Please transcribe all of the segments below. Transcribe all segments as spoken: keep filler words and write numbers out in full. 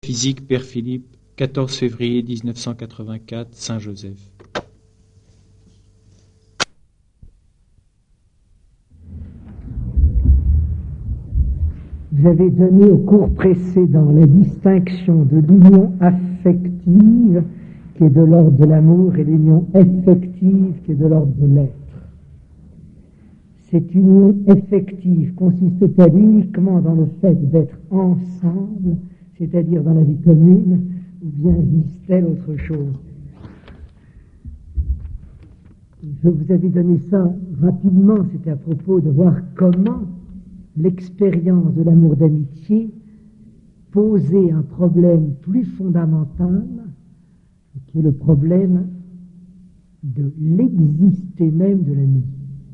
Physique, Père Philippe, quatorze février mille neuf cent quatre-vingt-quatre, Saint-Joseph. Vous avez donné au cours précédent la distinction de l'union affective qui est de l'ordre de l'amour et l'union effective qui est de l'ordre de l'être. Cette union effective consiste-t-elle uniquement dans le fait d'être ensemble, c'est-à-dire dans la vie commune, ou bien vise-t-elle autre chose? Je vous avais donné ça rapidement, c'était à propos de voir comment l'expérience de l'amour d'amitié posait un problème plus fondamental, qui est le problème de l'exister même de l'ami.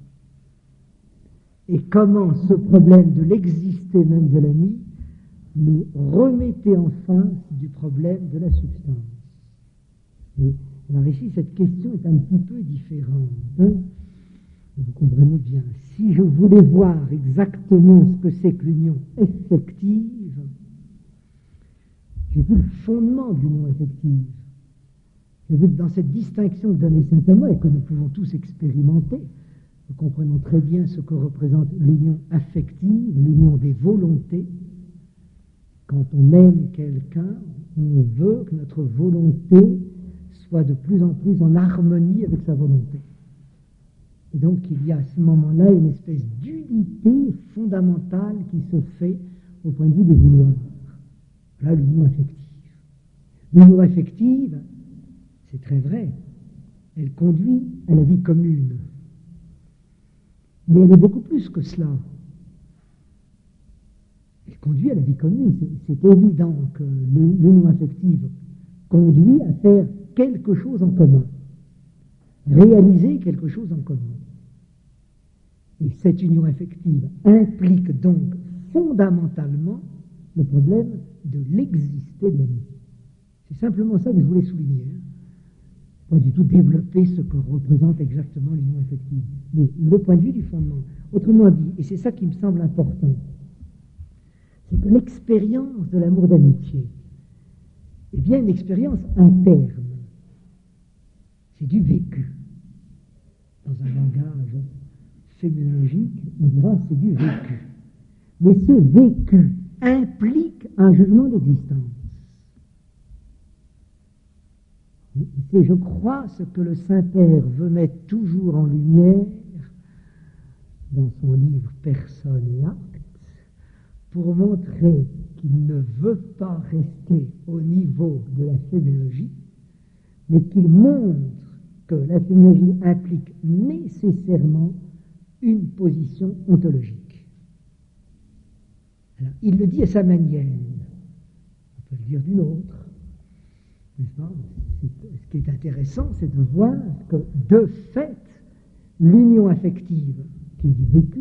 Et comment ce problème de l'exister même de l'ami nous remettait en face du problème de la substance. Et alors ici, cette question est un petit peu différente. Hein? Vous comprenez bien. Si je voulais voir exactement ce que c'est que l'union effective, j'ai vu le fondement de l'union effective. J'ai vu que dans cette distinction que donnait saint Thomas et que nous pouvons tous expérimenter, nous comprenons très bien ce que représente l'union affective, l'union des volontés. Quand on aime quelqu'un, on veut que notre volonté soit de plus en plus en harmonie avec sa volonté. Et donc il y a à ce moment-là une espèce d'unité fondamentale qui se fait au point de vue des vouloirs. Là, l'union affective. L'union affective, c'est très vrai, elle conduit à la vie commune. Mais elle est beaucoup plus que cela. Elle conduit à la vie commune. C'est, c'est évident que l'union affective conduit à faire quelque chose en commun, réaliser quelque chose en commun. Et cette union affective implique donc fondamentalement le problème de l'exister de l'ami. C'est simplement ça que je voulais souligner. Hein. Pas du tout développer ce que représente exactement l'union affective, mais le point de vue du fondement. Autrement dit, et c'est ça qui me semble important, c'est que l'expérience de l'amour d'amitié est bien une expérience interne. C'est du vécu. Dans un langage féminologique, on dira c'est du vécu. Mais ce vécu implique un jugement d'existence. C'est, je crois, ce que le Saint-Père veut mettre toujours en lumière dans son livre Personne et Actes, pour montrer qu'il ne veut pas rester au niveau de la féminologie, mais qu'il montre que la féminologie implique nécessairement une position ontologique. Alors, il le dit à sa manière, on peut le dire d'une autre, n'est-ce pas? Ce qui est intéressant, c'est de voir que, de fait, l'union affective, qui est du vécu,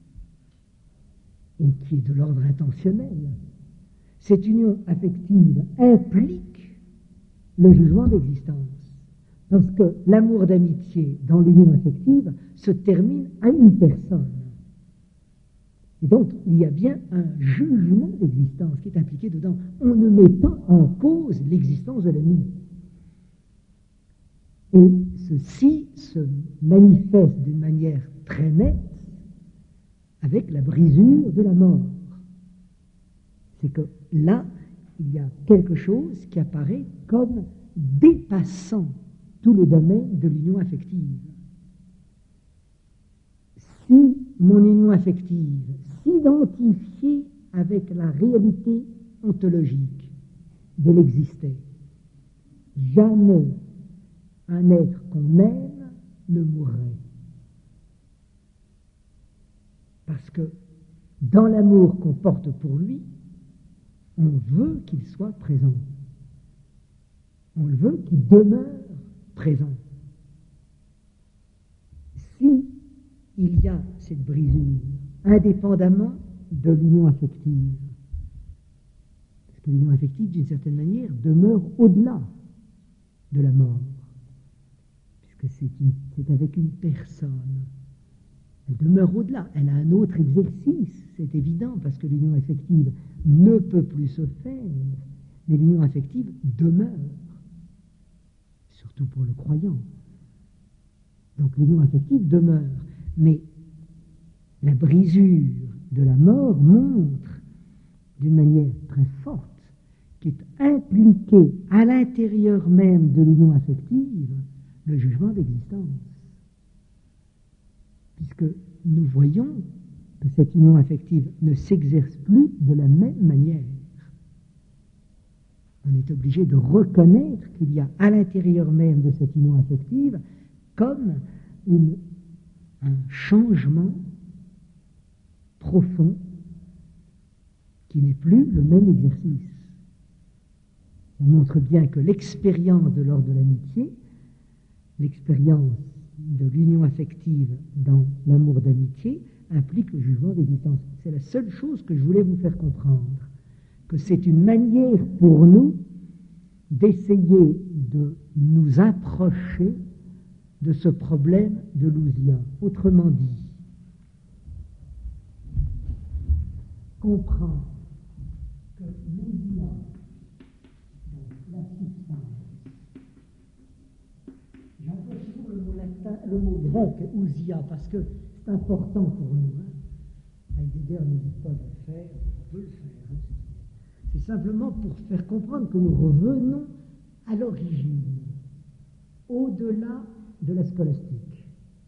et qui est de l'ordre intentionnel, cette union affective implique le jugement d'existence. Parce que l'amour d'amitié dans l'union affective se termine à une personne. Et donc, il y a bien un jugement d'existence qui est impliqué dedans. On ne met pas en cause l'existence de l'ami. Et ceci se manifeste d'une manière très nette avec la brisure de la mort. C'est que là, il y a quelque chose qui apparaît comme dépassant tous les domaines de l'union affective. Si mon union affective s'identifiait avec la réalité ontologique de l'exister, jamais un être qu'on aime ne mourrait. Parce que dans l'amour qu'on porte pour lui, on veut qu'il soit présent. On le veut qu'il demeure présent. Si il y a cette brisure, indépendamment de l'union affective, parce que l'union affective, d'une certaine manière, demeure au-delà de la mort, puisque c'est, une, c'est avec une personne. Elle demeure au-delà. Elle a un autre exercice, c'est évident, parce que l'union affective ne peut plus se faire mais l'union affective demeure, surtout pour le croyant. Donc l'union affective demeure, mais la brisure de la mort montre d'une manière très forte qu'est impliqué à l'intérieur même de l'union affective le jugement d'existence. Puisque nous voyons que cette union affective ne s'exerce plus de la même manière. On est obligé de reconnaître qu'il y a à l'intérieur même de cette union affective comme une, un changement profond qui n'est plus le même exercice. On montre bien que l'expérience de l'ordre de l'amitié, l'expérience de l'union affective dans l'amour d'amitié, implique le jugement d'existence. C'est la seule chose que je voulais vous faire comprendre, que c'est une manière pour nous d'essayer de nous approcher de ce problème de l'ousia. Autrement dit, comprendre que l'ousia, donc la substance, j'emploie toujours le mot latin, le mot grec, ousia, parce que c'est important pour nous. Hein. Heidegger ne dit pas de le faire, on peut le faire. Hein. C'est simplement pour faire comprendre que nous revenons à l'origine, au-delà de la scolastique.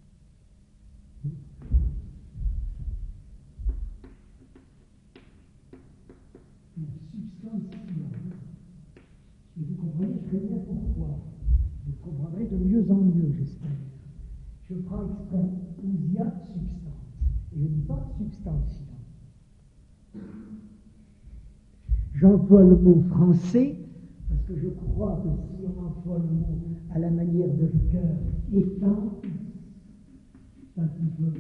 La substantiation. Et vous comprenez très bien pourquoi. Vous comprendrez de mieux en mieux, j'espère. Je prends exprès ousia substance. Et je ne dis pas substantia. J'emploie le mot français parce que je crois que si on emploie le mot à la manière de Ricoeur, étant, c'est un petit peu.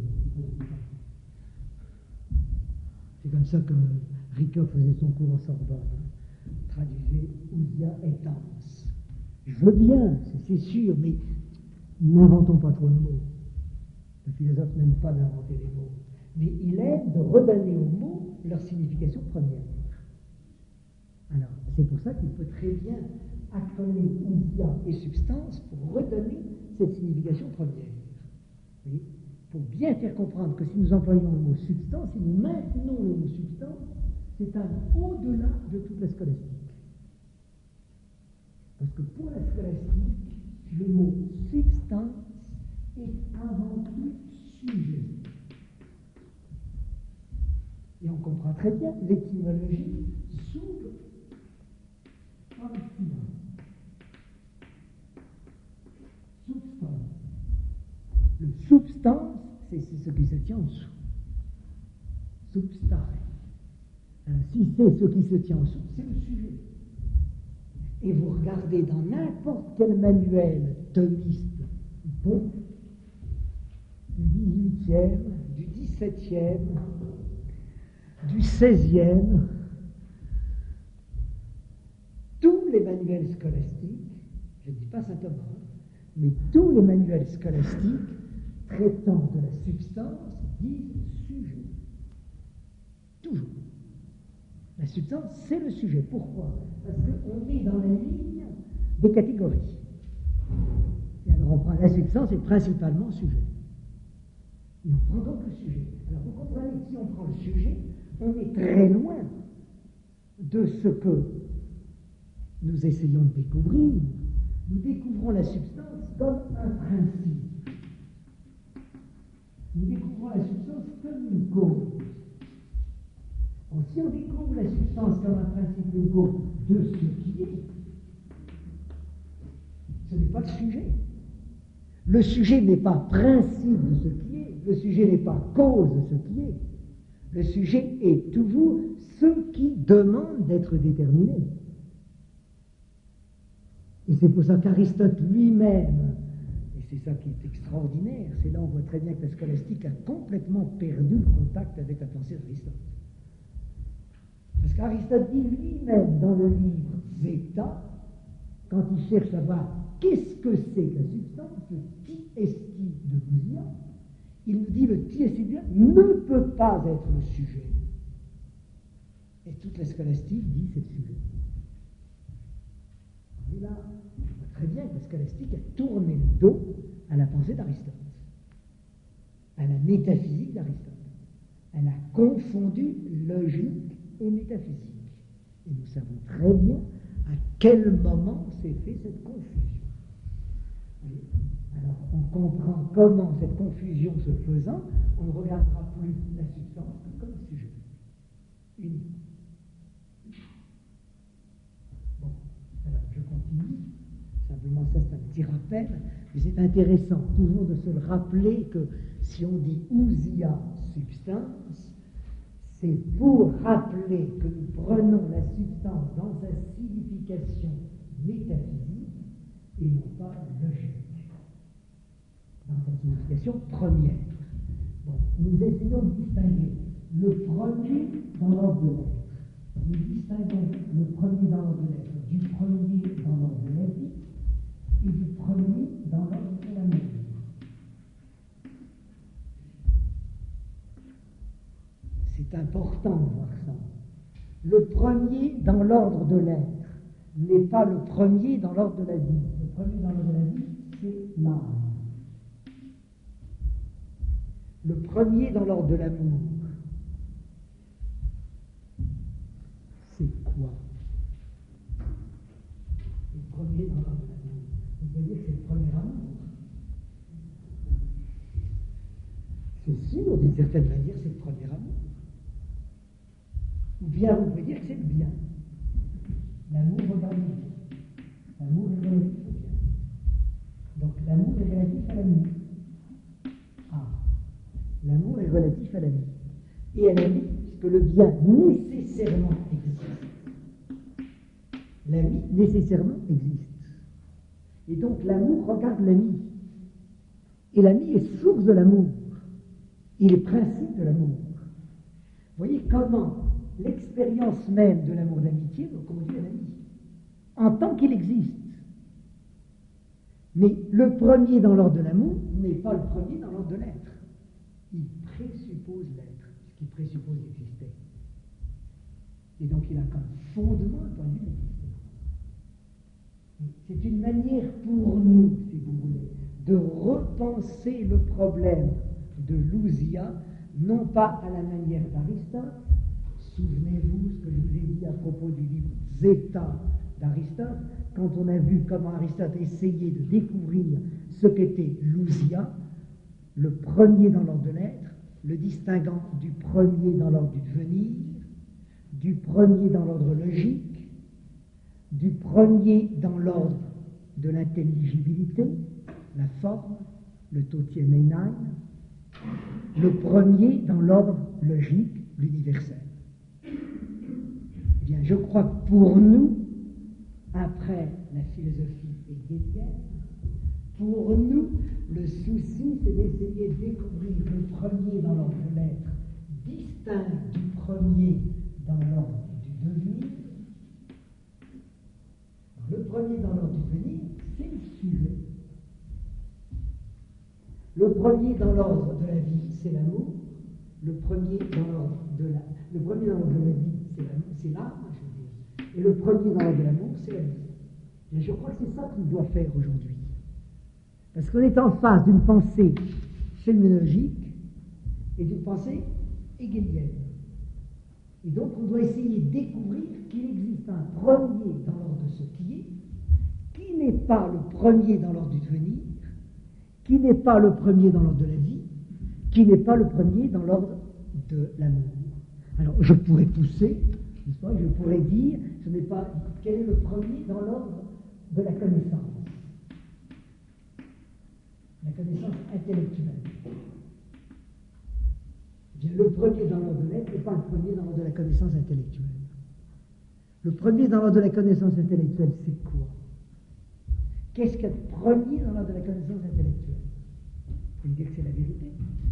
C'est comme ça que Ricoeur faisait son cours en Sorbonne. Hein. Traduisait ousia etans. Je veux bien, c'est sûr, mais n'inventons pas trop de mots. Le philosophe n'aime pas d'inventer des mots. Mais il aime de redonner aux mots leur signification première. Alors, c'est pour ça qu'il peut très bien accoler ousia et substance pour redonner cette signification première. Oui, pour bien faire comprendre que si nous employons le mot substance, si nous maintenons le mot substance, c'est un au-delà de toute la scolastique. Parce que pour la scolastique, le mot substance est avant tout sujet. Et on comprend très bien l'étymologie sub substance. Le substance, c'est ce qui se tient en dessous. Substare. Alors, si c'est ce qui se tient en dessous, c'est le sujet. Et vous regardez dans n'importe quel manuel thomiste, bon, du dix-huitième, du dix-septième, du seizième, tous les manuels scolastiques, je ne dis pas saint Thomas, mais tous les manuels scolastiques traitant de la substance disent sujet. Toujours. La substance, c'est le sujet. Pourquoi? Parce qu'on est dans la ligne des catégories. Et alors on prend la substance et principalement sujet. Et on prend donc le sujet. Alors vous comprenez que si on prend le sujet, on est très loin de ce que nous essayons de découvrir. Nous découvrons la substance comme un principe. Nous découvrons la substance comme une cause. Donc, si on découvre la substance comme un principe, une cause de ce qui est, ce n'est pas le sujet. Le sujet n'est pas principe de ce qui est, le sujet n'est pas cause de ce qui est. Le sujet est toujours ce qui demande d'être déterminé. Et c'est pour ça qu'Aristote lui-même, et c'est ça qui est extraordinaire, c'est là on voit très bien que la scolastique a complètement perdu le contact avec la pensée d'Aristote. Parce qu'Aristote dit lui-même dans le livre Zeta, quand il cherche à voir qu'est-ce que c'est que la substance, le ti esti de Bousia, il nous dit le ti esti de Bousia ne peut pas être le sujet. Et toute la scolastique dit c'est le sujet. scolastique a tourné le dos à la pensée d'Aristote, à la métaphysique d'Aristote. Elle a confondu logique et métaphysique. Et nous savons très bien à quel moment s'est fait cette confusion. Alors, on comprend comment cette confusion se faisant, on ne regardera plus la substance que comme sujet unique. Bon, alors je continue. Simplement, ça c'est un petit rappel, mais c'est intéressant toujours de se le rappeler que si on dit ousia substance, c'est pour rappeler que nous prenons la substance dans sa signification métaphysique et non pas logique, dans sa signification première. Bon, nous essayons de distinguer le premier dans l'ordre de l'être. Nous distinguons le premier dans l'ordre de l'être du premier dans l'ordre de la vie et du premier dans l'ordre de la mesure. C'est important de voir ça. Le premier dans l'ordre de l'être n'est pas le premier dans l'ordre de la vie. Le premier dans l'ordre de la vie, c'est l'âme. Le premier dans l'ordre de l'amour, c'est quoi? Le premier dans l'ordre de l'amour. Vous voyez que c'est le premier amour. C'est sûr, d'une certaine manière, c'est le premier amour. Ou bien vous pouvez dire que c'est le bien. L'amour regarde le bien. L'amour est relatif au bien. Donc l'amour est relatif à l'amour. Ah, l'amour est relatif à la vie. Et à la vie, puisque le bien nécessairement existe. La vie nécessairement existe. Et donc l'amour regarde l'ami. Et l'ami est source de l'amour. Il est principe de l'amour. Vous voyez comment l'expérience même de l'amour d'amitié nous conduit à l'ami, en tant qu'il existe. Mais le premier dans l'ordre de l'amour n'est pas le premier dans l'ordre de l'être. Il présuppose l'être, ce qui présuppose l'exister. Et donc il a comme fondement le point de vue de l'existence. C'est une manière pour nous, si vous voulez, de repenser le problème de l'ousia, non pas à la manière d'Aristote. Souvenez-vous ce que je vous ai dit à propos du livre Zeta d'Aristote, quand on a vu comment Aristote essayait de découvrir ce qu'était l'ousia, le premier dans l'ordre de l'être, le distinguant du premier dans l'ordre du devenir, du premier dans l'ordre logique, du premier dans l'ordre de l'intelligibilité, la forme, le Totieneinheim, le premier dans l'ordre logique, l'universel. Eh bien, je crois que pour nous, après la philosophie hegélienne, pour nous, le souci, c'est d'essayer de découvrir le premier dans l'ordre de l'être, distinct du premier dans l'ordre du devenir. Le premier dans l'ordre du devenir, c'est le sujet. Le premier dans l'ordre de la vie, c'est l'amour. Le premier dans l'ordre de la, le premier dans l'ordre de la vie, c'est l'âme, c'est l'âme, je veux dire. Et le premier dans l'ordre de l'amour, c'est la vie. Et je crois que c'est ça qu'on doit faire aujourd'hui. Parce qu'on est en face d'une pensée phénoménologique et d'une pensée hegélienne. Et donc on doit essayer de découvrir qu'il existe un premier dans l'ordre de ce qui est, qui n'est pas le premier dans l'ordre du devenir, qui n'est pas le premier dans l'ordre de la vie, qui n'est pas le premier dans l'ordre de l'amour. Alors je pourrais pousser, n'est-ce pas, je pourrais dire, ce n'est pas quel est le premier dans l'ordre de la connaissance. La connaissance intellectuelle. Eh bien, le premier dans l'ordre de l'être n'est pas le premier dans l'ordre de la connaissance intellectuelle. Le premier dans l'ordre de la connaissance intellectuelle, c'est quoi? Qu'est-ce qu'il y a de premier dans l'ordre de la connaissance intellectuelle? Vous pouvez dire que c'est la vérité.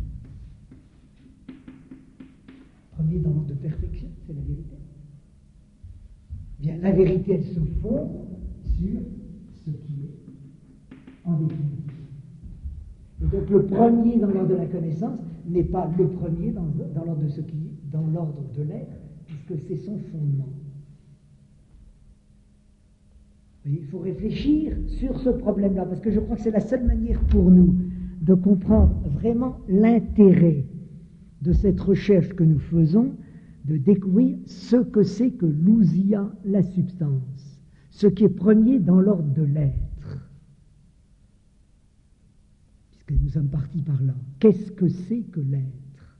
Premier dans l'ordre de perfection, c'est la vérité. Eh bien, la vérité, elle se fonde sur ce qui est en définitive. Et donc le premier dans l'ordre de la connaissance n'est pas le premier dans, dans l'ordre de ce qui est, dans l'ordre de l'être, puisque c'est son fondement. Il faut réfléchir sur ce problème-là, parce que je crois que c'est la seule manière pour nous de comprendre vraiment l'intérêt de cette recherche que nous faisons, de découvrir ce que c'est que l'ousia, la substance, ce qui est premier dans l'ordre de l'être. Puisque nous sommes partis par là. Qu'est-ce que c'est que l'être?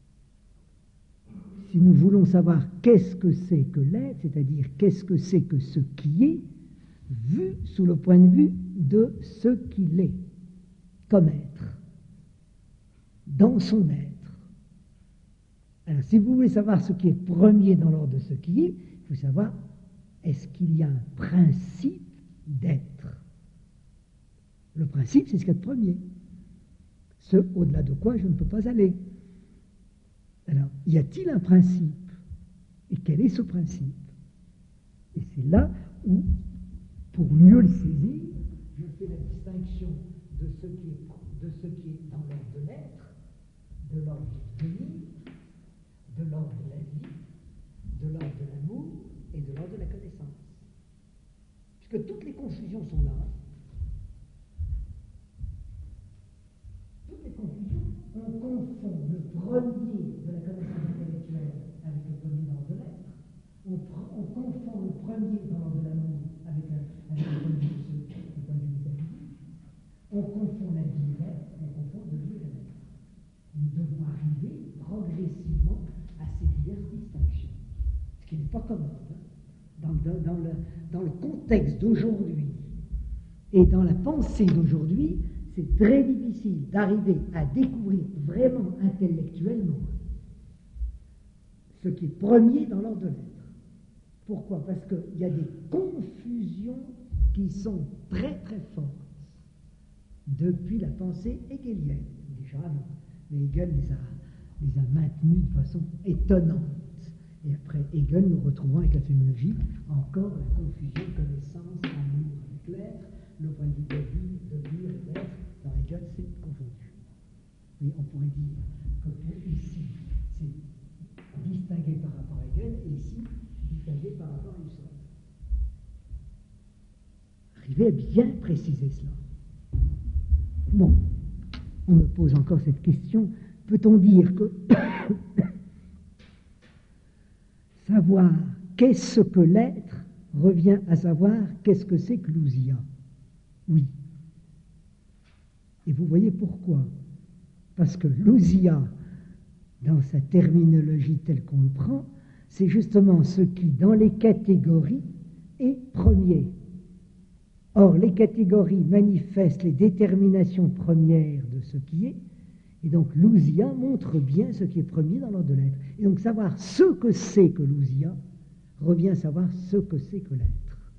Si nous voulons savoir qu'est-ce que c'est que l'être, c'est-à-dire qu'est-ce que c'est que ce qui est, vu sous le point de vue de ce qu'il est, comme être, dans son être. Alors, si vous voulez savoir ce qui est premier dans l'ordre de ce qui est, il faut savoir, est-ce qu'il y a un principe d'être? Le principe, c'est ce qu'il y a de premier. Ce au-delà de quoi je ne peux pas aller. Alors, y a-t-il un principe? Et quel est ce principe? Et c'est là où, pour mieux le saisir, je fais la distinction de ce qui est, de ce qui est dans l'ordre de l'être, de l'ordre du devenir, de l'ordre de la vie, de l'ordre de l'amour et de l'ordre de la connaissance. Puisque toutes les confusions sont là. Toutes les confusions, on confond le premier de la connaissance intellectuelle avec le premier dans l'ordre de l'être. On, on confond le premier dans l'ordre de l'amour avec, un, avec le point de vue de ce, le point de vue de la vie. On confond la vie et l'être, on confond le lieu et l'être. Nous devons arriver progressivement à ces diverses distinctions, ce qui n'est pas commode. Hein. Dans, dans, dans, le, dans le contexte d'aujourd'hui et dans la pensée d'aujourd'hui, c'est très difficile d'arriver à découvrir vraiment intellectuellement ce qui est premier dans l'ordre de l'être. Pourquoi? Parce qu'il y a des confusions qui sont très très fortes depuis la pensée hegelienne, déjà avant. Mais Hegel les a, les a maintenues de façon étonnante. Et après Hegel, nous retrouvons avec la phénoménologie encore la confusion connaissance, amour avec l'être, le point de vue de la vie, de dire et d'être. Dans Hegel, c'est confondu. Et on pourrait dire que pour ici, c'est distingué par rapport à Hegel, et ici, distingué par rapport à Husserl. Arriver à bien préciser cela. Bon, on me pose encore cette question, peut-on dire que savoir qu'est-ce que l'être revient à savoir qu'est-ce que c'est que l'ousia? Oui. Et vous voyez pourquoi? Parce que l'ousia, dans sa terminologie telle qu'on le prend, c'est justement ce qui, dans les catégories, est premier. Or, les catégories manifestent les déterminations premières de ce qui est, et donc l'ousia montre bien ce qui est premier dans l'ordre de l'être. Et donc savoir ce que c'est que l'ousia revient à savoir ce que c'est que l'être.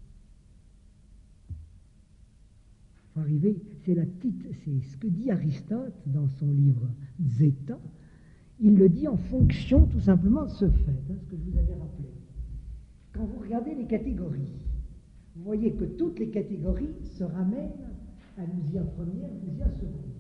Il faut arriver, c'est la petite, c'est ce que dit Aristote dans son livre Zeta. Il le dit en fonction tout simplement de ce fait, hein, ce que je vous avais rappelé. Quand vous regardez les catégories, vous voyez que toutes les catégories se ramènent à l'ousia première, l'ousia seconde.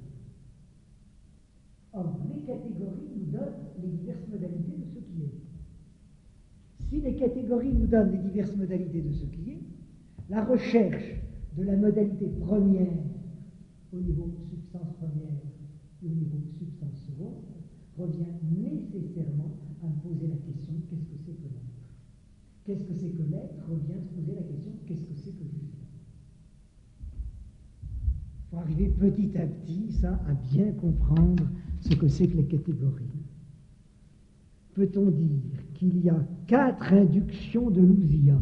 Or, les catégories nous donnent les diverses modalités de ce qui est. Si les catégories nous donnent les diverses modalités de ce qui est, la recherche de la modalité première au niveau substance première et au niveau substance seconde revient nécessairement à me poser la question qu'est-ce que c'est que l'être? Qu'est-ce que c'est que l'être revient à se poser la question qu'est-ce que c'est que l'ousia? Il faut arriver petit à petit, ça, à bien comprendre ce que c'est que les catégories. Peut-on dire qu'il y a quatre inductions de l'ousia?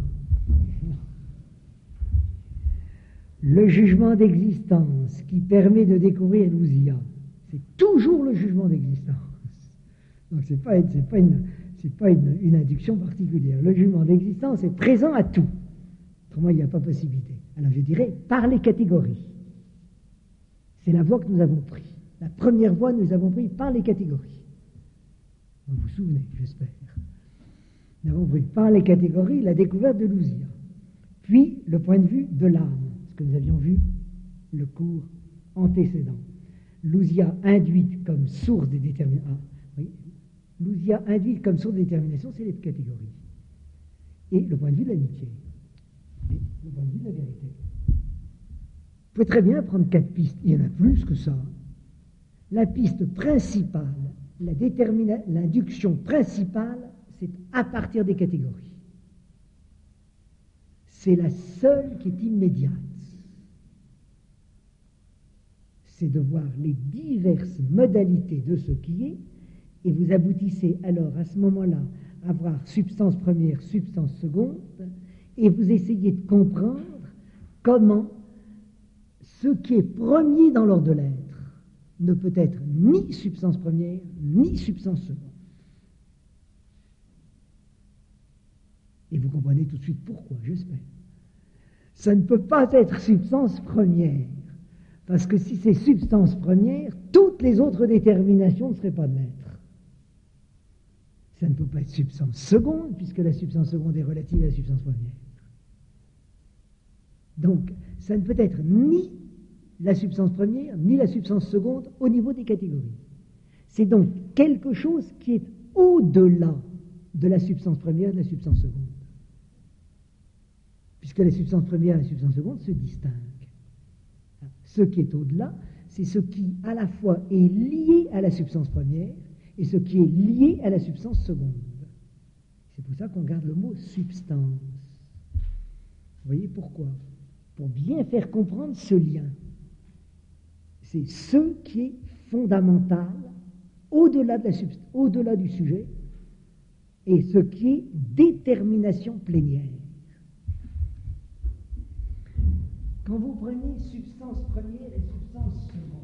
Le jugement d'existence qui permet de découvrir l'ousia, c'est toujours le jugement d'existence. Donc ce n'est pas, c'est pas, une, c'est pas une, une induction particulière. Le jugement d'existence est présent à tout. Autrement, il n'y a pas possibilité. Alors je dirais par les catégories. C'est la voie que nous avons prise. La première voie, nous avons pris par les catégories. Vous vous souvenez, j'espère. Nous avons pris par les catégories la découverte de l'ousia. Puis, le point de vue de l'âme, ce que nous avions vu le cours antécédent. L'ousia induite comme source des déterminations. Oui, l'ousia induite comme source des déterminations, c'est les catégories. Et le point de vue de l'amitié. Et le point de vue de la vérité. Vous pouvez très bien prendre quatre pistes, il y en a plus que ça. La piste principale, la détermina- l'induction principale, c'est à partir des catégories. C'est la seule qui est immédiate. C'est de voir les diverses modalités de ce qui est, et vous aboutissez alors à ce moment-là à voir substance première, substance seconde, et vous essayez de comprendre comment ce qui est premier dans l'ordre de l'être ne peut être ni substance première, ni substance seconde. Et vous comprenez tout de suite pourquoi, j'espère. Ça ne peut pas être substance première, parce que si c'est substance première, toutes les autres déterminations ne seraient pas de l'être. Ça ne peut pas être substance seconde, puisque la substance seconde est relative à la substance première. Donc, ça ne peut être ni la substance première, ni la substance seconde au niveau des catégories. C'est donc quelque chose qui est au-delà de la substance première et de la substance seconde. Puisque la substance première et la substance seconde se distinguent. Ce qui est au-delà, c'est ce qui à la fois est lié à la substance première et ce qui est lié à la substance seconde. C'est pour ça qu'on garde le mot substance. Vous voyez pourquoi? Pour bien faire comprendre ce lien. C'est ce qui est fondamental au-delà de la subst- au-delà du sujet et ce qui est détermination plénière. Quand vous prenez substance première et substance seconde,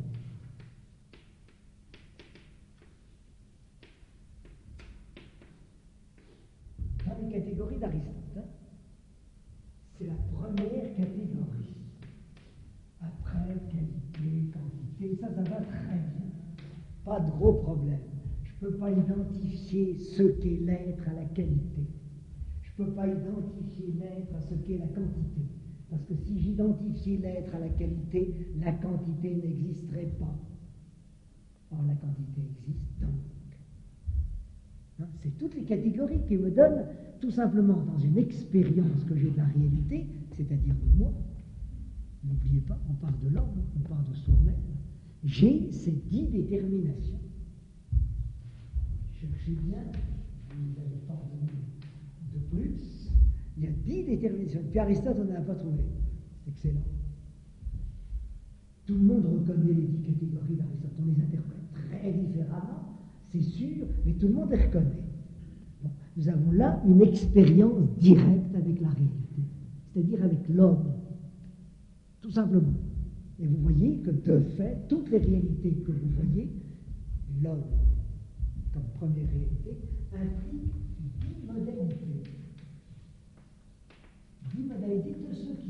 dans les catégories d'Aristote, hein, c'est la première catégorie. Après, qualité, quantité, ça, ça va très bien. Pas de gros problème. Je ne peux pas identifier ce qu'est l'être à la qualité. Je ne peux pas identifier l'être à ce qu'est la quantité. Parce que si j'identifiais l'être à la qualité, la quantité n'existerait pas. Or, la quantité existe donc. Hein, c'est toutes les catégories qui me donnent, tout simplement, dans une expérience que j'ai de la réalité, c'est-à-dire de moi. N'oubliez pas, on part de l'homme, on part de soi-même. J'ai ces dix déterminations. Cherchez bien, vous n'avez pas de plus. Il y a dix déterminations. Puis Aristote, on n'en a pas trouvé. C'est excellent. Tout le monde reconnaît les dix catégories d'Aristote. On les interprète très différemment, c'est sûr, mais tout le monde les reconnaît. Bon, nous avons là une expérience directe avec la réalité, c'est-à-dire avec l'homme, tout simplement. Et vous voyez que, de fait, toutes les réalités que vous voyez, l'homme, comme première réalité, implique dix modalités. Dix modalités de ce qui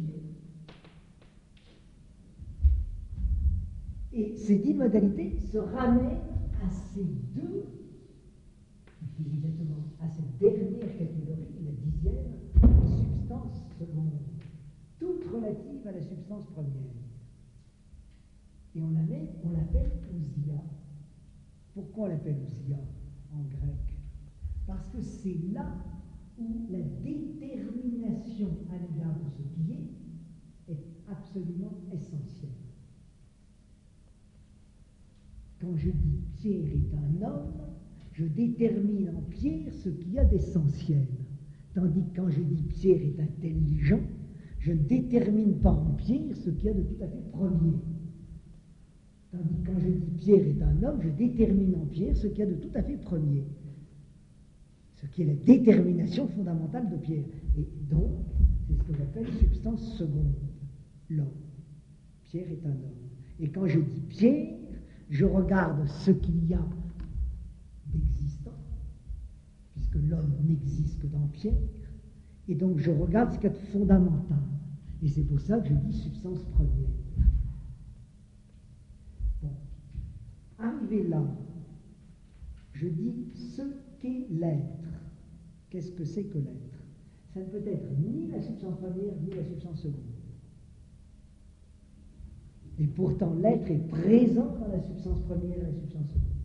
est. Et ces dix modalités se ramènent à ces deux, exactement, à cette dernière catégorie, la dixième, substance seconde, toute relative à la substance première. Et on l'appelle, on l'appelle ousia. Pourquoi on l'appelle ousia en grec? Parce que c'est là où la détermination à l'égard de ce qui est est absolument essentielle. Quand je dis Pierre est un homme, je détermine en Pierre ce qu'il y a d'essentiel. Tandis que quand je dis Pierre est intelligent, je ne détermine pas en Pierre ce qu'il y a de tout à fait premier. Tandis que quand je dis Pierre est un homme, je détermine en Pierre ce qu'il y a de tout à fait premier. Ce qui est la détermination fondamentale de Pierre. Et donc, c'est ce que j'appelle substance seconde, l'homme. Pierre est un homme. Et quand je dis Pierre, je regarde ce qu'il y a d'existant, puisque l'homme n'existe que dans Pierre, et donc je regarde ce qu'il y a de fondamental. Et c'est pour ça que je dis substance première. Bon. Arrivé là, je dis ce qu'est l'être. Qu'est-ce que c'est que l'être? Ça ne peut être ni la substance première, ni la substance seconde. Et pourtant, l'être est présent dans la substance première et la substance seconde.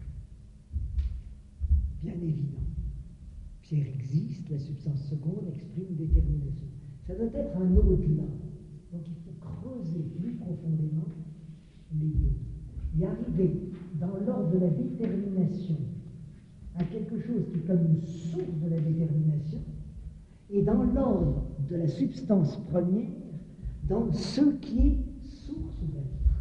Bien évident. Pierre existe, la substance seconde exprime une détermination. Ça doit être un au-delà. Donc il faut creuser plus profondément les deux. Et arriver dans l'ordre de la détermination à quelque chose qui est comme une source de la détermination, et dans l'ordre de la substance première, dans ce qui est source d'être.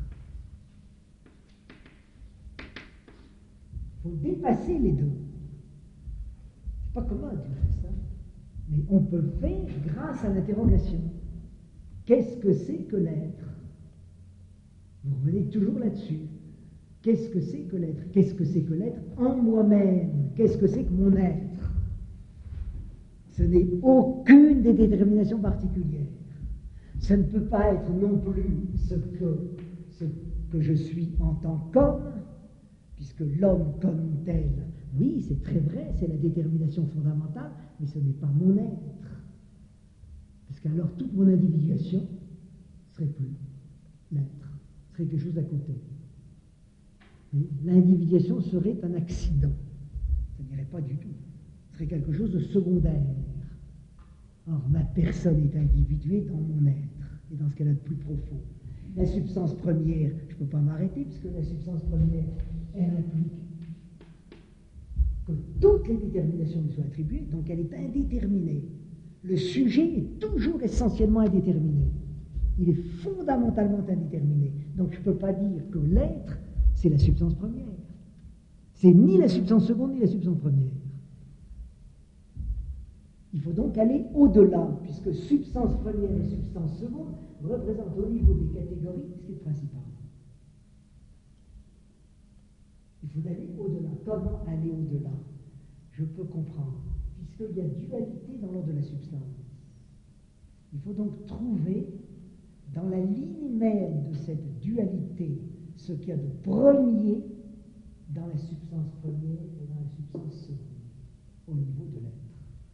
Il faut dépasser les deux. C'est pas commode de faire ça, mais on peut le faire grâce à l'interrogation. Qu'est-ce que c'est que l'être? Vous revenez toujours là-dessus. Qu'est-ce que c'est que l'être? Qu'est-ce que c'est que l'être en moi-même? Qu'est-ce que c'est que mon être? Ce n'est aucune des déterminations particulières. Ce ne peut pas être non plus ce que, ce que je suis en tant qu'homme, puisque l'homme comme tel, oui, c'est très vrai, c'est la détermination fondamentale, mais ce n'est pas mon être. Parce qu'alors toute mon individuation serait plus l'être, serait quelque chose d'à côté. L'individuation serait un accident. Ça n'irait pas du tout. Ce serait quelque chose de secondaire. Or, ma personne est individuée dans mon être, et dans ce qu'elle a de plus profond. La substance première, je ne peux pas m'arrêter, puisque la substance première, elle implique que toutes les déterminations lui soient attribuées, donc elle est indéterminée. Le sujet est toujours essentiellement indéterminé. Il est fondamentalement indéterminé. Donc je ne peux pas dire que l'être, c'est la substance première. C'est ni la substance seconde, ni la substance première. Il faut donc aller au-delà, puisque substance première et substance seconde représentent au niveau des catégories ce qui est principal. Il faut aller au-delà. Comment aller au-delà? Je peux comprendre, puisqu'il y a dualité dans l'ordre de la substance. Il faut donc trouver, dans la ligne même de cette dualité, ce qu'il y a de premier dans la substance première et dans la substance seconde, au niveau de l'être.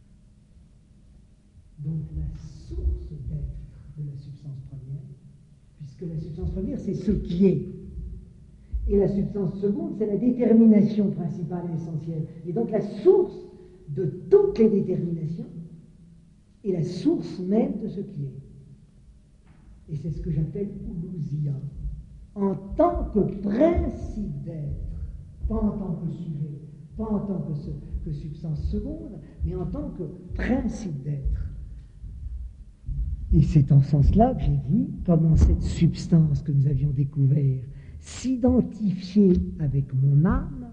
Donc la source d'être de la substance première, puisque la substance première, c'est ce qui est. Et la substance seconde, c'est la détermination principale et essentielle. Et donc la source de toutes les déterminations est la source même de ce qui est. Et c'est ce que j'appelle Oulousia. En tant que principe d'être, pas en tant que sujet, pas en tant que, ce, que substance seconde, mais en tant que principe d'être. Et c'est en ce sens-là que j'ai vu comment cette substance que nous avions découverte s'identifier avec mon âme.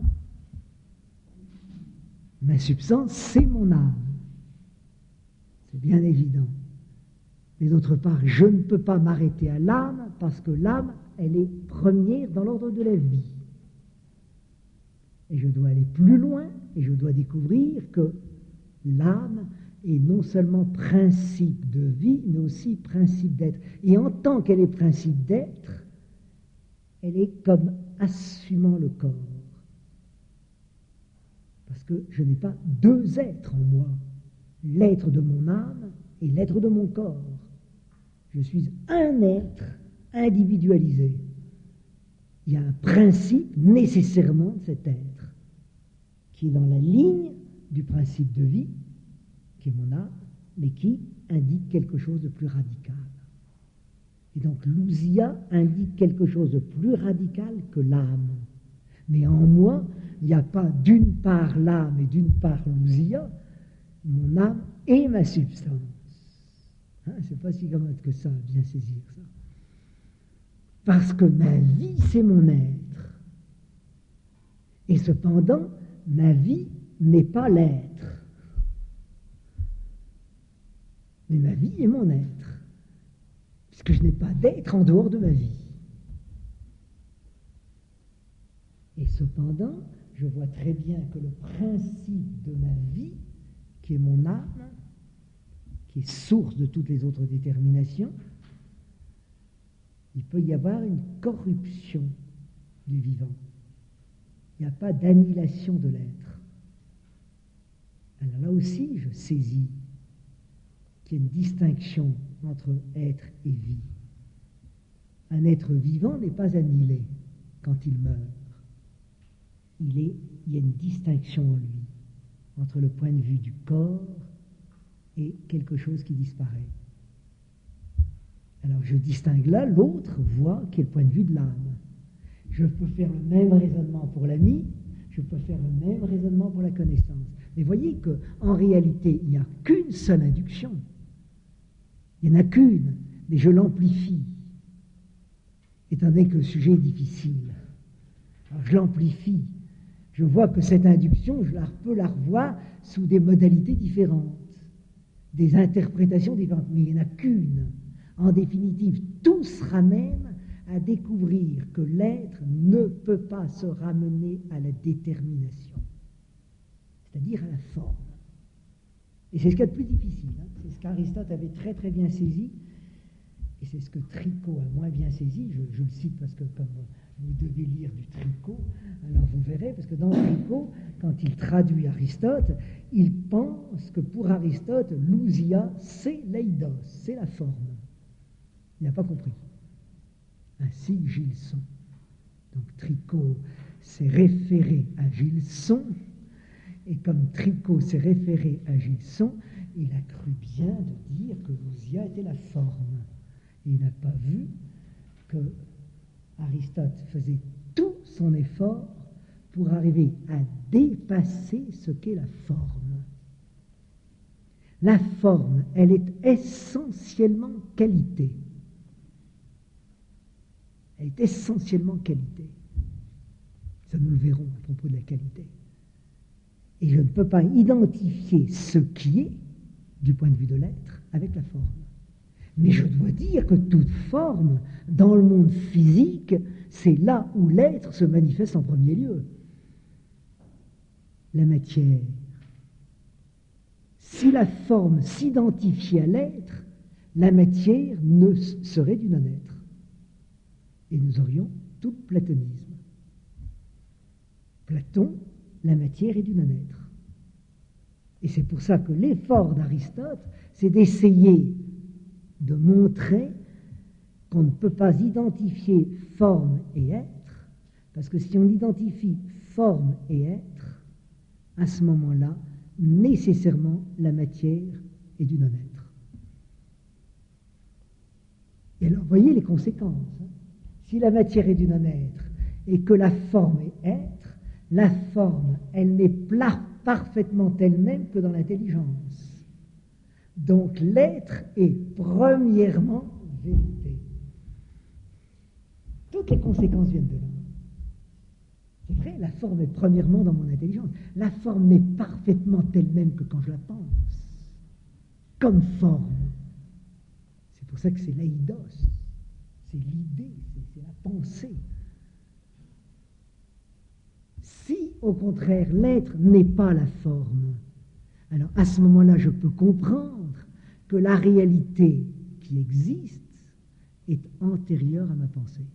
Ma substance, c'est mon âme. C'est bien évident. Mais d'autre part, je ne peux pas m'arrêter à l'âme parce que l'âme, elle est première dans l'ordre de la vie. Et je dois aller plus loin et je dois découvrir que l'âme est non seulement principe de vie, mais aussi principe d'être. Et en tant qu'elle est principe d'être, elle est comme assumant le corps. Parce que je n'ai pas deux êtres en moi, l'être de mon âme et l'être de mon corps. Je suis un être individualisé. Il y a un principe nécessairement de cet être, qui est dans la ligne du principe de vie, qui est mon âme, mais qui indique quelque chose de plus radical. Et donc l'ousia indique quelque chose de plus radical que l'âme. Mais en moi, il n'y a pas d'une part l'âme et d'une part l'ousia, mon âme et ma substance. Hein, c'est pas si commode que ça, bien saisir ça. Parce que ma vie, c'est mon être. Et cependant, ma vie n'est pas l'être. Mais ma vie est mon être. Puisque je n'ai pas d'être en dehors de ma vie. Et cependant, je vois très bien que le principe de ma vie, qui est mon âme, qui est source de toutes les autres déterminations, il peut y avoir une corruption du vivant. Il n'y a pas d'annihilation de l'être. Alors là aussi, je saisis qu'il y a une distinction entre être et vie. Un être vivant n'est pas annihilé quand il meurt. Il, est, il y a une distinction en lui entre le point de vue du corps et quelque chose qui disparaît. Alors je distingue là l'autre voie qui est le point de vue de l'âme. Je peux faire le même raisonnement pour l'ami, je peux faire le même raisonnement pour la connaissance. Mais voyez qu'en réalité, il n'y a qu'une seule induction. Il n'y en a qu'une, mais je l'amplifie, étant donné que le sujet est difficile. Alors je l'amplifie. Je vois que cette induction, je la, peux la revoir sous des modalités différentes, des interprétations différentes, mais il n'y en a qu'une. En définitive, tout se ramène à découvrir que l'être ne peut pas se ramener à la détermination, c'est-à-dire à la forme. Et c'est ce qu'il y a de plus difficile. Hein. C'est ce qu'Aristote avait très très bien saisi, et c'est ce que Tricot a moins bien saisi. Je, je le cite parce que comme vous devez lire du Tricot, alors vous verrez, parce que dans Tricot, quand il traduit Aristote, il pense que pour Aristote, l'ousia, c'est l'eidos, c'est la forme. Il n'a pas compris. Ainsi Gilson. Donc Tricot s'est référé à Gilson, et comme Tricot s'est référé à Gilson, il a cru bien de dire que l'ousia était la forme. Et il n'a pas vu que Aristote faisait tout son effort pour arriver à dépasser ce qu'est la forme. La forme, elle est essentiellement qualité. Elle est essentiellement qualité. Ça, nous le verrons à propos de la qualité. Et je ne peux pas identifier ce qui est, du point de vue de l'être, avec la forme. Mais je dois dire que toute forme, dans le monde physique, c'est là où l'être se manifeste en premier lieu. La matière. Si la forme s'identifiait à l'être, la matière ne serait du non-être. Et nous aurions tout platonisme. Platon, la matière est du non-être. Et c'est pour ça que l'effort d'Aristote, c'est d'essayer de montrer qu'on ne peut pas identifier forme et être, parce que si on identifie forme et être, à ce moment-là, nécessairement, la matière est du non-être. Et alors, voyez les conséquences. Hein. Si la matière est du non-être et que la forme est être, la forme, elle n'est pas parfaitement elle-même que dans l'intelligence. Donc l'être est premièrement vérité. Toutes les conséquences viennent de là. C'est vrai, la forme est premièrement dans mon intelligence. La forme n'est parfaitement elle-même que quand je la pense. Comme forme. C'est pour ça que c'est l'eidos. C'est l'idée, c'est, c'est la pensée. Si, au contraire, l'être n'est pas la forme, alors à ce moment-là, je peux comprendre que la réalité qui existe est antérieure à ma pensée.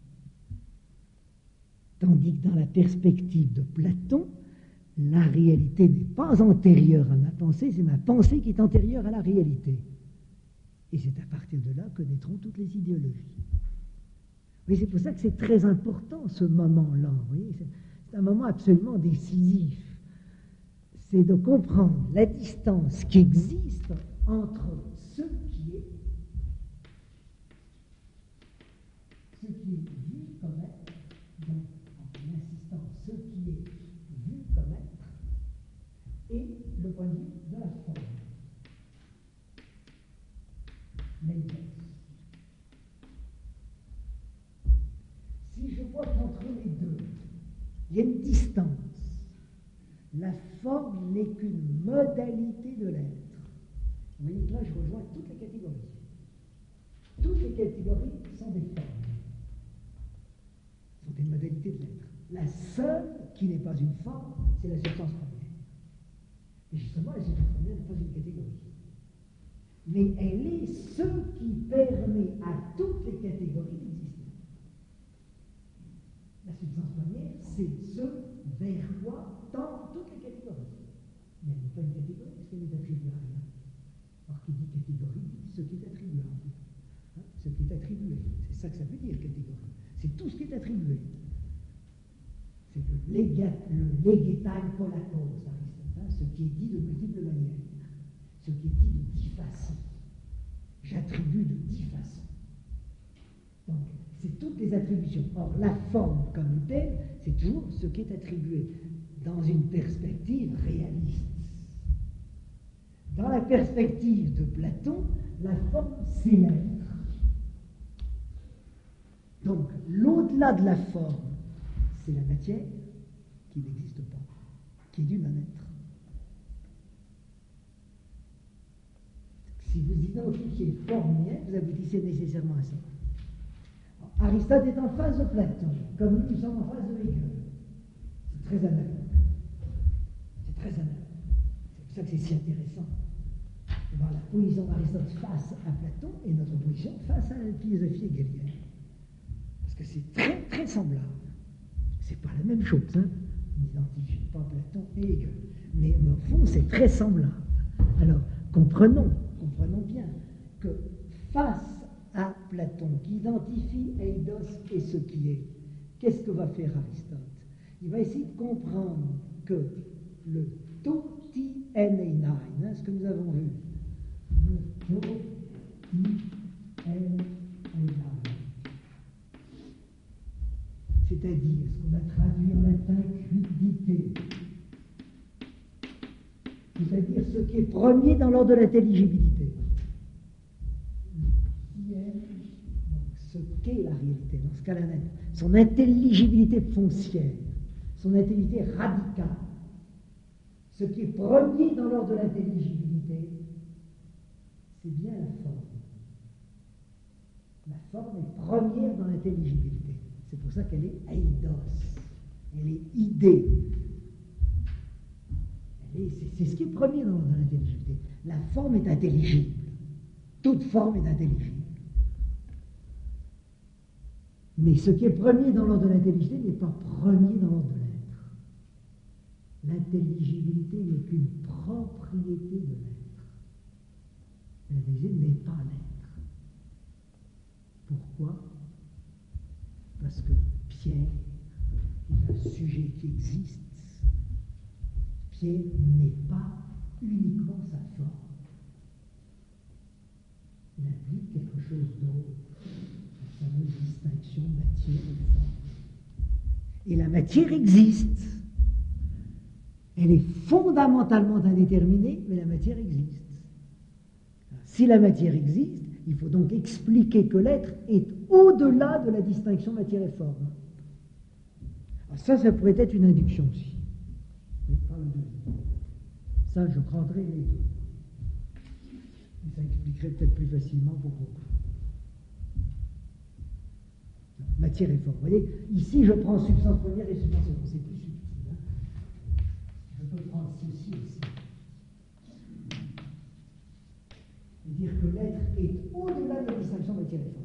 Tandis que dans la perspective de Platon, la réalité n'est pas antérieure à ma pensée, c'est ma pensée qui est antérieure à la réalité. Et c'est à partir de là que naîtront toutes les idéologies. Mais c'est pour ça que c'est très important, ce moment-là. Vous voyez, c'est, c'est un moment absolument décisif. C'est de comprendre la distance qui existe entre ce qui est, ce qui est vu comme être, donc en insistant ce qui est vu comme être, et le point de vue de la forme. L'eidos. Si je vois qu'entre les deux, il y a une distance, la forme n'est qu'une modalité de l'être. Vous voyez que là, je rejoins toutes les catégories. Toutes les catégories sont des formes, sont des modalités de l'être. La seule qui n'est pas une forme, c'est la substance première. Et justement, la substance première n'est pas une catégorie. Mais elle est ce qui permet à toutes les catégories d'exister. La substance première, c'est ce vers quoi tendent toutes les catégories. Mais elle n'est pas une catégorie parce qu'elle est attribuée à rien. Or, qui dit catégorie, dit ce qui est attribuable. Hein, ce qui est attribué. C'est ça que ça veut dire, catégorie. C'est tout ce qui est attribué. C'est le legat, le legetai polakos, Aristote, hein, ce qui est dit de multiples manières. Ce qui est dit de dix façons. J'attribue de dix façons. toutes les attributions. Or, la forme comme telle, c'est toujours ce qui est attribué dans une perspective réaliste. Dans la perspective de Platon, la forme, c'est l'être. Donc, l'au-delà de la forme, c'est la matière qui n'existe pas, qui est due d'un être. Si vous identifiez formien, vous aboutissez nécessairement à ça. Alors, Aristote est en face de Platon, comme nous sommes en face de Hegel. C'est très analogue. C'est très analogue. C'est pour ça que c'est si intéressant de voir la position d'Aristote face à Platon et notre position face à la philosophie hegelienne. Parce que c'est très, très semblable. C'est pas la même chose, hein. On n'identifie pas Platon et Hegel. Mais au fond, c'est très semblable. Alors, comprenons, comprenons bien que face à Platon, qui identifie Eidos et ce qui est, qu'est-ce que va faire Aristote? Il va essayer de comprendre que le toti eneinain, hein, ce que nous avons vu, le toti eneinain, c'est-à-dire ce qu'on a traduit en latin quiddité, c'est-à-dire ce qui est premier dans l'ordre de l'intelligibilité. Donc, ce qu'est la réalité, dans ce cas-là, son intelligibilité foncière, son intelligibilité radicale, ce qui est premier dans l'ordre de l'intelligibilité, c'est bien la forme. La forme est première dans l'intelligibilité. C'est pour ça qu'elle est eidos, elle est idée. C'est ce qui est premier dans, dans l'intelligibilité. La forme est intelligible. Toute forme est intelligible. Mais ce qui est premier dans l'ordre de l'intelligibilité n'est pas premier dans l'ordre de l'être. L'intelligibilité n'est qu'une propriété de l'être. L'intelligibilité n'est pas l'être. Pourquoi? Parce que Pierre est un sujet qui existe. Pierre n'est pas uniquement sa forme. Il implique quelque chose d'autre, la fameuse distinction matière et forme. Et la matière existe. Elle est fondamentalement indéterminée, mais la matière existe. Alors, si la matière existe, il faut donc expliquer que l'être est au-delà de la distinction matière et forme. Alors ça, ça pourrait être une induction aussi. Mais pas le deuxième. Ça, je prendrai les deux. Et ça expliquerait peut-être plus facilement pour beaucoup. Matière et forme. Vous voyez, ici, je prends substance première et substance seconde. C'est plus subtil. Hein. Je peux prendre ceci aussi. Et dire que l'être est au-delà de la distinction matière et forme.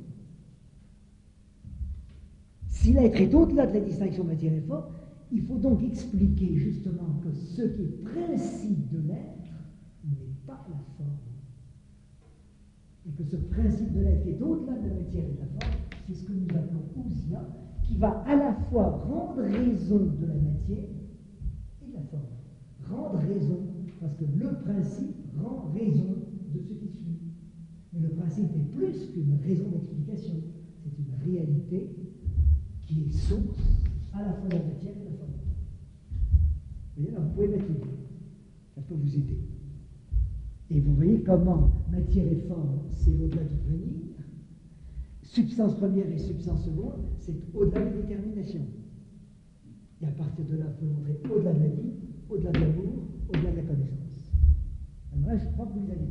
Si l'être est au-delà de la distinction matière et forme, il faut donc expliquer justement que ce qui est principe de l'être n'est pas la forme. Et que ce principe de l'être est au-delà de la matière et de la forme, c'est ce que nous appelons ousia, qui va à la fois rendre raison de la matière et de la forme. Rendre raison, parce que le principe rend raison de ce qui suit. Mais le principe est plus qu'une raison d'explication. C'est une réalité qui est source à la fois de la matière et de la forme. Vous voyez, alors vous pouvez mettre l'idée. Ça peut vous aider. Et vous voyez comment matière et forme, c'est au-delà du devenir. Substance première et substance seconde, c'est au-delà de la détermination. Et à partir de là, vous pouvez montrer au-delà de la vie, au-delà de l'amour, au-delà de la connaissance. Alors là, je crois que vous les avez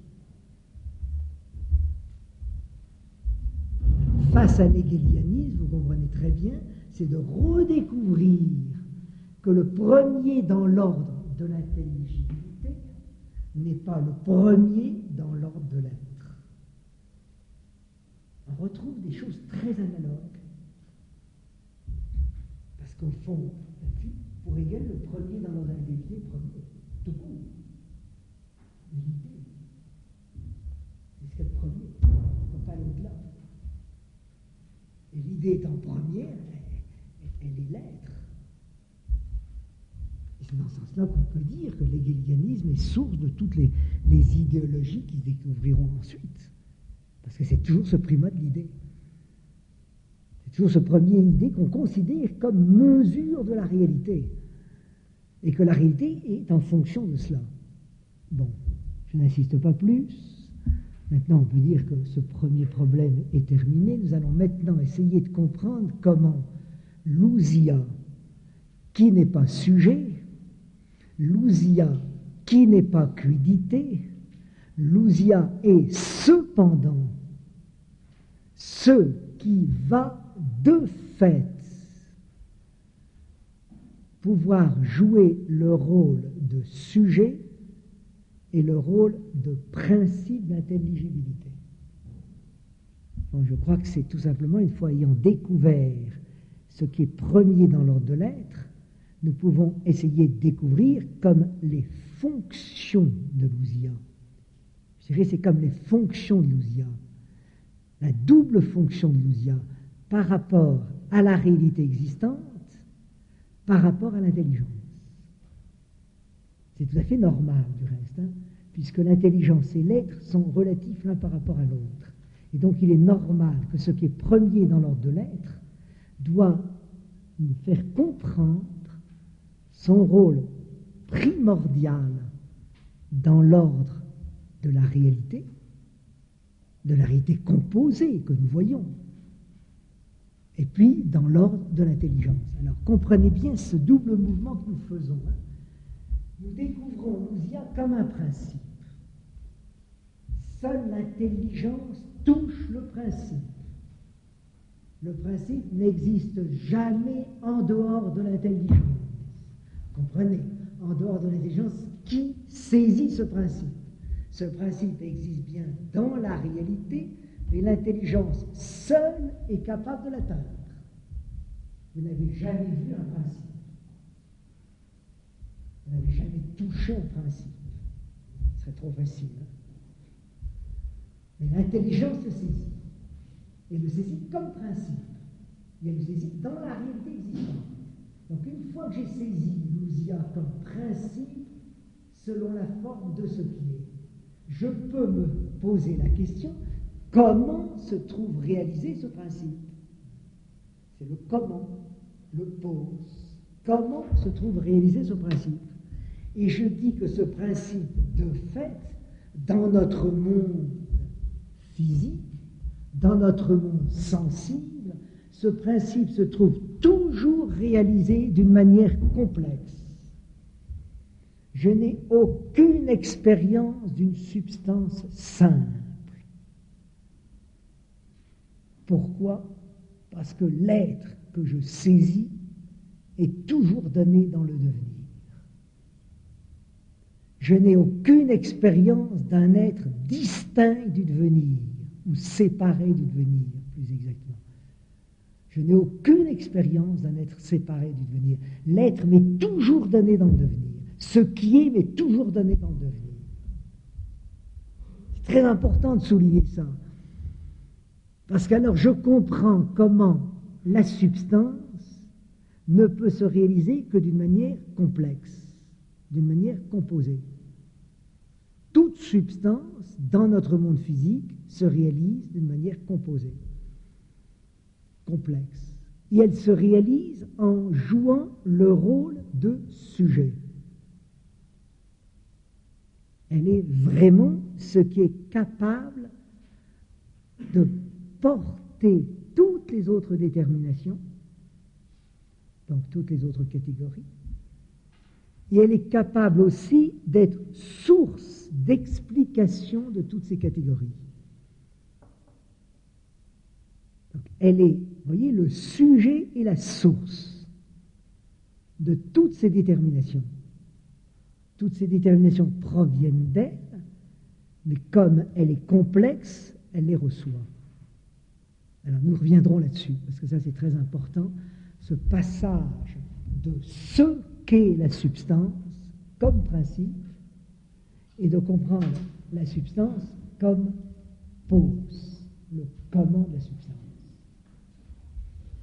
toutes. Face à l'hégélianisme, vous comprenez très bien, c'est de redécouvrir que le premier dans l'ordre de l'intelligibilité n'est pas le premier dans l'ordre de l'être. On retrouve des choses très analogues. Parce qu'au fond, pour Hegel, le premier dans l'ordre de l'intelligibilité est premier, tout court. L'idée, c'est ce qu'il y a de premier. On ne peut pas aller au-delà. Et l'idée étant première, elle, elle est l'être. Et c'est dans ce sens-là qu'on peut dire que l'hégélianisme est source de toutes les, les idéologies qu'ils découvriront ensuite. Parce que c'est toujours ce primat de l'idée. toujours ce premier idée qu'on considère comme mesure de la réalité, et que la réalité est en fonction de cela. Bon, je n'insiste pas plus. Maintenant, on peut dire que ce premier problème est terminé. Nous allons maintenant essayer de comprendre comment l'ousia, qui n'est pas sujet, l'ousia, qui n'est pas quiddité, l'ousia est cependant ce qui va de fait pouvoir jouer le rôle de sujet et le rôle de principe d'intelligibilité. Donc je crois que c'est tout simplement, une fois ayant découvert ce qui est premier dans l'ordre de l'être, nous pouvons essayer de découvrir comme les fonctions de l'ousia. Je dirais c'est comme les fonctions de l'ousia, la double fonction de l'ousia par rapport à la réalité existante, par rapport à l'intelligence. C'est tout à fait normal du reste, hein, puisque l'intelligence et l'être sont relatifs l'un par rapport à l'autre. Et donc il est normal que ce qui est premier dans l'ordre de l'être doit nous faire comprendre son rôle primordial dans l'ordre de la réalité, de la réalité composée que nous voyons, et puis dans l'ordre de l'intelligence. Alors comprenez bien ce double mouvement que nous faisons. Hein. Nous découvrons l'ousia comme un principe. Seule l'intelligence touche le principe. Le principe n'existe jamais en dehors de l'intelligence. Comprenez, en dehors de l'intelligence, qui saisit ce principe? Ce principe existe bien dans la réalité, mais l'intelligence seule est capable de l'atteindre. Vous n'avez jamais vu un principe. Vous n'avez jamais touché un principe. Ce serait trop facile. Hein? Mais l'intelligence le saisit. Et le saisit comme principe. Et elle le saisit dans la réalité existante. Donc une fois que j'ai saisi l'ousia comme principe, selon la forme de ce qui est, je peux me poser la question, comment se trouve réalisé ce principe? C'est le comment, le pose. Comment se trouve réalisé ce principe? Et je dis que ce principe, de fait, dans notre monde physique, dans notre monde sensible, ce principe se trouve toujours réalisé d'une manière complexe. Je n'ai aucune expérience d'une substance simple. Pourquoi? Parce que l'être que je saisis est toujours donné dans le devenir. Je n'ai aucune expérience d'un être distinct du devenir, ou séparé du devenir, plus exactement. Je n'ai aucune expérience d'un être séparé du devenir. L'être m'est toujours donné dans le devenir. Ce qui est m'est toujours donné dans le devenir. C'est très important de souligner ça. Parce qu'alors je comprends comment la substance ne peut se réaliser que d'une manière complexe, d'une manière composée. Toute substance, dans notre monde physique, se réalise d'une manière composée, complexe. Et elle se réalise en jouant le rôle de sujet. Elle est vraiment ce qui est capable de porter toutes les autres déterminations, donc toutes les autres catégories, et elle est capable aussi d'être source d'explication de toutes ces catégories. Donc, elle est, vous voyez, le sujet et la source de toutes ces déterminations. Toutes ces déterminations proviennent d'elle, mais comme elle est complexe, elle les reçoit. Alors nous reviendrons là-dessus, parce que ça c'est très important, ce passage de ce qu'est la substance comme principe, et de comprendre la substance comme pose, le comment de la substance.